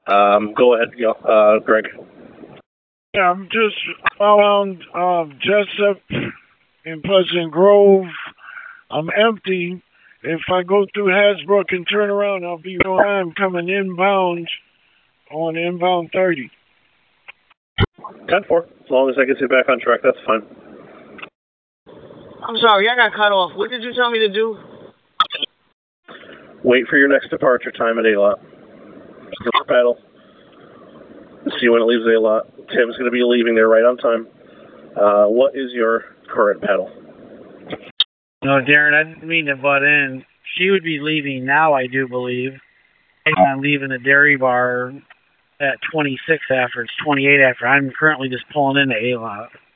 Go ahead, Greg. Yeah, I'm just around Jessup in Pleasant Grove. I'm empty. If I go through Hasbrook and turn around, I'll be on time coming inbound on inbound 30. 10-4. As long as I get you back on track, that's fine. I'm sorry, I got cut off. What did you tell me to do? Wait for your next departure time at A-Lot. Your paddle. See when it leaves A-Lot. Tim's going to be leaving there right on time. What is your current paddle? No, Darren, I didn't mean to butt in. She would be leaving now, I do believe. I'm leaving the dairy bar at 26 after. It's 28 after. I'm currently just pulling into A-Lot.